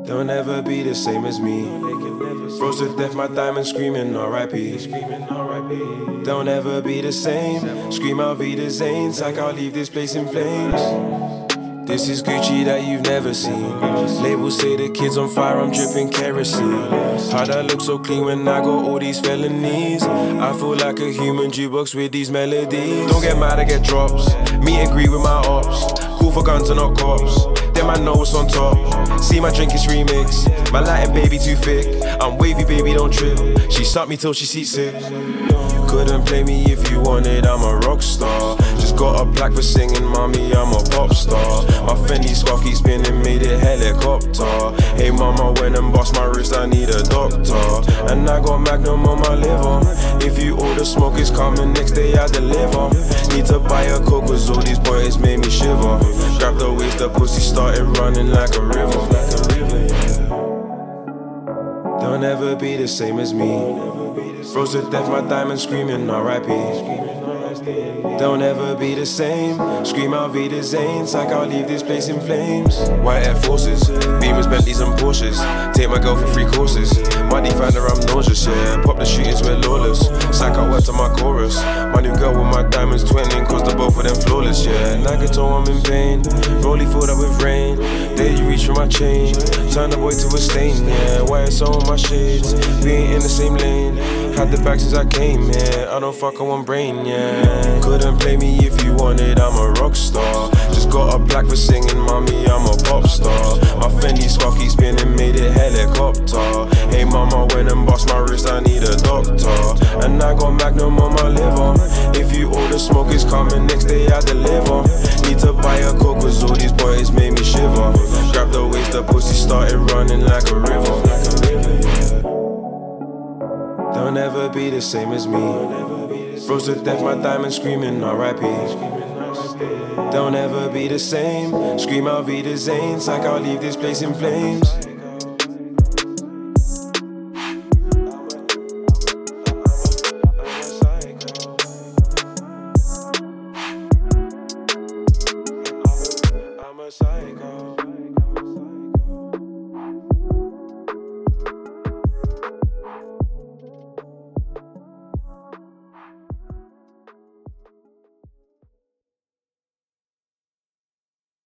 They'll never be the same as me. Froze to death, my diamonds screaming R.I.P. They'll never be the same. Scream out Vida Zanes like I'll leave this place in flames. This is Gucci that you've never seen. Labels say the kid's on fire, I'm dripping kerosene. How'd I look so clean when I got all these felonies? I feel like a human jukebox with these melodies. Don't get mad, I get drops. Meet and greet with my ops. Cool for guns and not cops. Then I know what's on top. See my drink is remix. My Latin baby too thick. I'm wavy, baby, don't trip. She sucked me till she seasick. Couldn't play me if you wanted, I'm a rock star. Just got a plaque for singing, mommy, I'm a pop star. My Fendi scarf keeps spinning, made it helicopter. Hey mama, when I'm bust my wrist, I need a doctor. And I got Magnum on my liver. If you order smoke, it's coming, next day I deliver. Need to buy a coke, cause all these boys made me shiver. Grab the waist, the pussy started running like a river. They'll never be the same as me. Froze to death, my diamonds screaming R.I.P. They'll never be the same. Scream out Vida Zanes like I'll leave this place in flames. White Air Forces, Beamers, Bentleys and Porsches. Take my girl for free courses. Money found her, I'm nauseous, yeah. Pop the shootings, we're lawless. Sack out work to my chorus. My new girl with my diamonds twinning, cause the both of them flawless, yeah. Nagato, I'm in pain. Rolly filled up with rain. There you reach for my chain. Turn the boy to a stain, yeah. Why it's all on my shades? We ain't in the same lane. Had the back since I came, yeah. I don't fuck on one brain, yeah. Couldn't play me if you wanted, I'm a rock star. Just got a plaque for singing, mommy, I'm a pop star. My Fendi scarf keeps spinning, made it helicopter. Hey mama, when I'm bust my wrist, I need a doctor. And I got Magnum on my liver. If you order smoke, it's coming, next day I deliver. Need to buy a coke, cause all these boys made me shiver. Grab the waist, the pussy started running like a river. They'll never be the same as me. Froze to death, my diamonds screaming R.I.P. They'll never be the same. Scream out Vida Zanes like I'll leave this place in flames. I'm a psycho.